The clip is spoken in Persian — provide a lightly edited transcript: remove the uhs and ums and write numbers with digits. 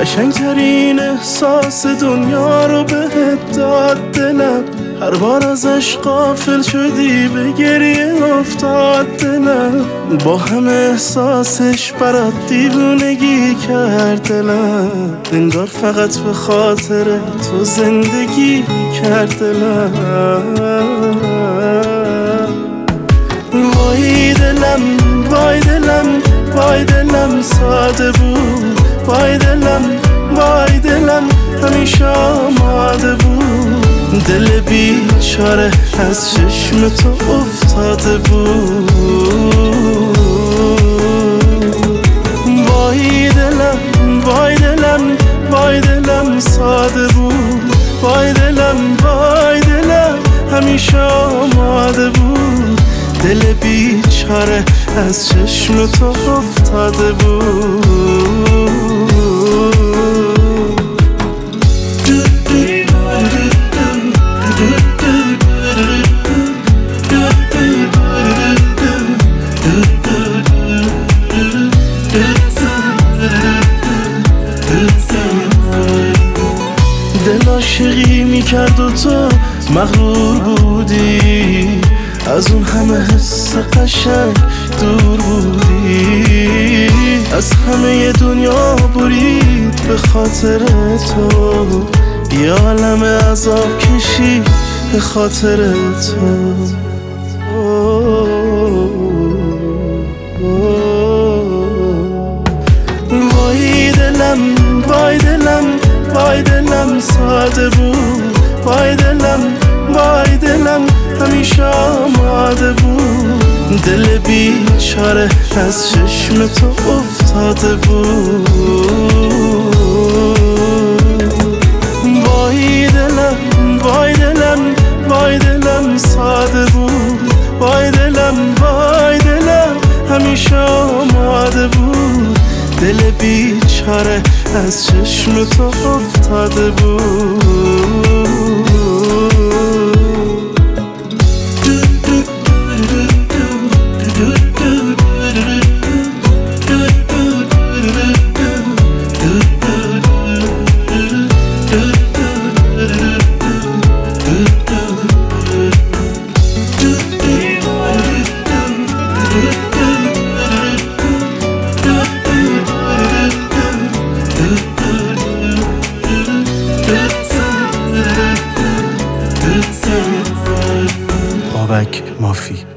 قشنگترین احساس دنیا رو بهت داد دلم، هر بار ازش غافل شدی به گریه افتاد دلم. با همه احساسش برات دیوونگی کرد دلم، انگار فقط به خاطر تو زندگی کرد دلم. وای دلم وای دلم وای دلم ساده بود، وای دلم وای دلم همیشه آماده بود. دل بیچاره از چشم تو افتاده بود. وای دلم وای دلم وای دلم ساده بود، وای دلم وای دلم همیشه آماده بود. دل بیچاره از چشم تو افتاده بود. دل عاشقی میکرد و تو مغرور بودی، از اون همه حس قشنگ دور بودی. از همه دنیا برید به خاطر تو، یه عالم عذاب کشی به خاطر تو. وای دلم وای دلم وای دلم ساده بود، وای دلم وای دلم همیشه آماده بود. دل بیچاره از چشم تو افتاده بود. وای دلم وای دلم وای دلم ساده بود، وای دلم وای دلم همیشه آماده بود. دل بیچاره از چشم تو افتاده بود. بابک مافی